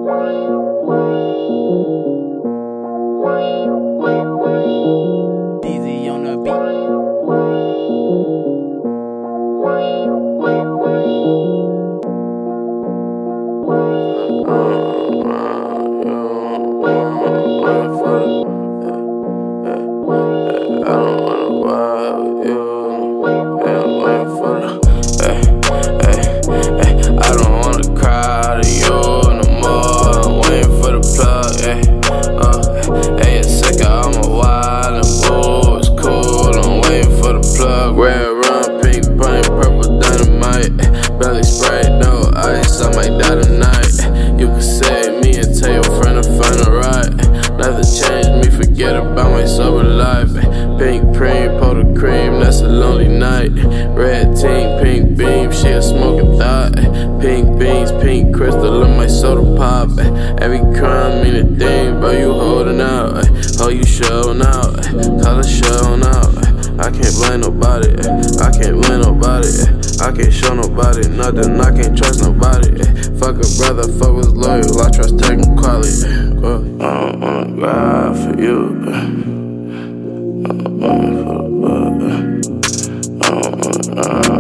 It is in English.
DZ on the beat. Red rum, pink paint, purple dynamite. Belly spray, no ice, I might die tonight. You can save me and tell your friend to find a ride. Nothing changed me, forget about my sober life. Pink cream, powder cream, that's a lonely night. Red team, pink beam, she a smoking thought. Pink beans, pink crystal in my soda pop. Every crime mean a thing, bro, you holding out. Oh, you showing out, color showing out. I can't blame nobody, I can't blame nobody, I can't show nobody nothing, I can't trust nobody. Fuck a brother, fuck was loyal, I trust technicality. I don't wanna cry for you. I don't wanna